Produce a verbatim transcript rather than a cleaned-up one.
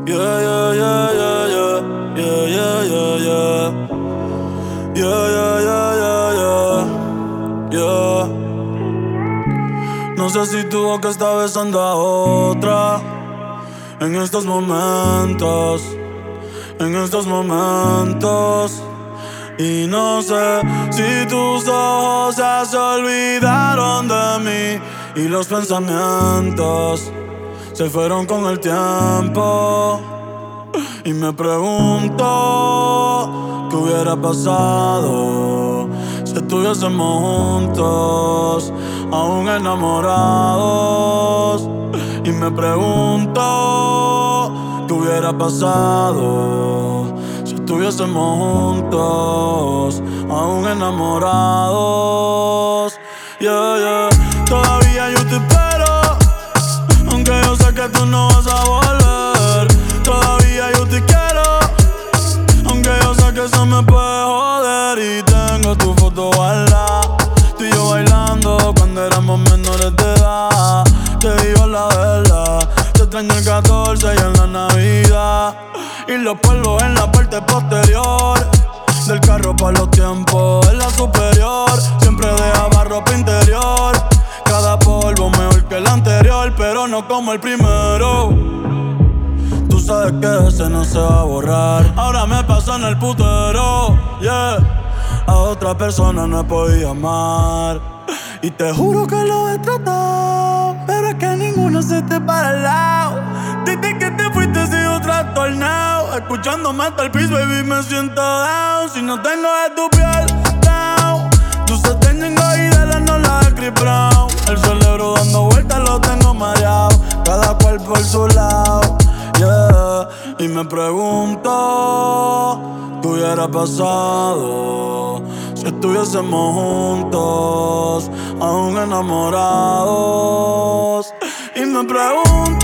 Yeah, yeah, yeah, yeah, yeah. Yeah, yeah, yeah, yeah. Yeah, yeah, yeah, yeah, yeah. Yeah. No sé si tu boca está besando a otra en estos momentos, en estos momentos. Y no sé si tus ojos ya se olvidaron de mí y los pensamientos se fueron con el tiempo. Y me pregunto qué hubiera pasado si estuviésemos juntos, aún enamorados. Y me pregunto qué hubiera pasado si estuviésemos juntos, aún enamorados. Yeah, yeah. Todavía yo te espero, aunque yo sé que tú no vas a volver. Todavía yo te quiero, aunque yo sé que eso me puede joder. Y tengo tu foto guardada, tú y yo bailando cuando éramos menores de edad. Te digo la verdad, te extraño el catorce y en la Navidad, y los polvos en la parte posterior del carro pa' los tiempos en la superior. Siempre dejaba ropa interior, cada polvo mejor que el anterior, pero no como el primero. Tú sabes que ese no se va a borrar. Ahora me paso en el putero, yeah. A otra persona no he podido amar, y te juro que lo he tratado, pero es que ninguno se te para al lado. Desde que te fuiste he sido trastornado, escuchándome hasta el piso, baby, me siento down. Si no tengo de tu piel, down. Tus tengo y de la no la de Chris Brown. El cerebro dando vueltas lo tengo mareado, cada cual por su lado, yeah. Y me pregunto qué hubiera pasado si estuviésemos juntos, aún enamorados. Y me pregunto